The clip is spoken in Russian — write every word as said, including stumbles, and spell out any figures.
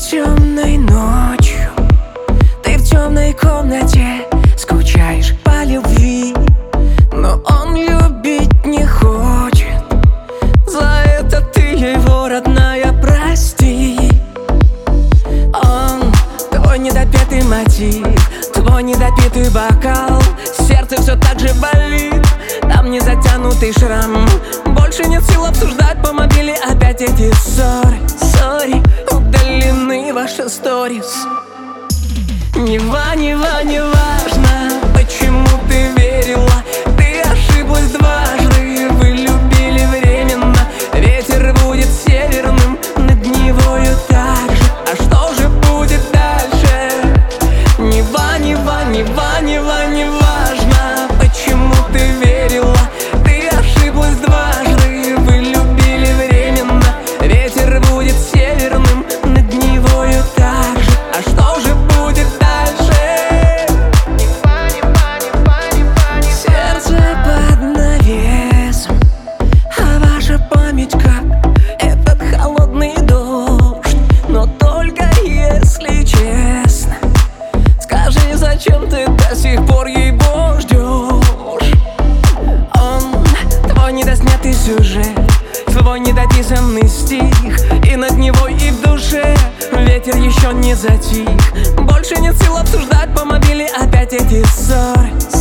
темной ночью ты в темной комнате скучаешь по любви, но он любить не хочет. За это ты его, родная, прости. Он твой недопетый мотив, твой недопитый бокал. Сердце все так же болит, там не затянутый шрам. Больше нет сил обсуждать по мобиле опять эти ссоры. Сори, удалены ваши сторис. Нева, нева, не важно, почему ты верила. Ты ошиблась дважды, вы любили временно. Ветер будет северным, над Невою так же. А что же будет дальше? Нева, нева, нева, нева, не важно, почему ты верила. Ты ошиблась дважды, вы любили временно. Ветер будет северным, над Невою так же. А что же будет дальше? Сердце под навесом, а ваша память как этот холодный дождь. Но только если честно, скажи, зачем ты до сих пор его ждешь? Он твой недоснятый сюжет, твой недописанный стих. И над Невой, и в душе ветер еще не затих. Больше нет сил обсуждать по мобиле опять эти ссоры.